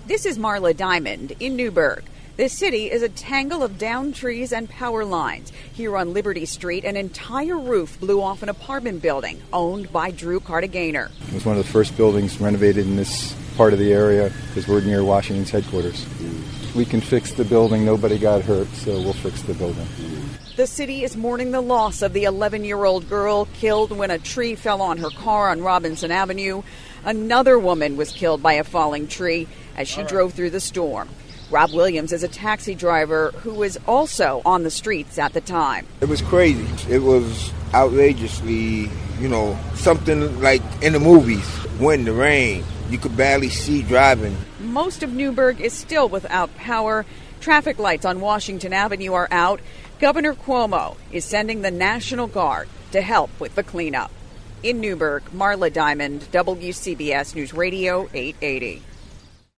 This is Marla Diamond in Newburgh. This city is a tangle of downed trees and power lines. Here on Liberty Street, an entire roof blew off an apartment building owned by Drew Cartagena. It was one of the first buildings renovated in this part of the area because we're near Washington's headquarters. We can fix the building. Nobody got hurt, so we'll fix the building. The city is mourning the loss of the 11-year-old girl killed when a tree fell on her car on Robinson Avenue. Another woman was killed by a falling tree as she drove through the storm. Rob Williams is a taxi driver who was also on the streets at the time. It was crazy. It was outrageously, something like in the movies. Wind, the rain, you could barely see driving. Most of Newburgh is still without power. Traffic lights on Washington Avenue are out. Governor Cuomo is sending the National Guard to help with the cleanup. In Newburgh, Marla Diamond, WCBS News Radio 880.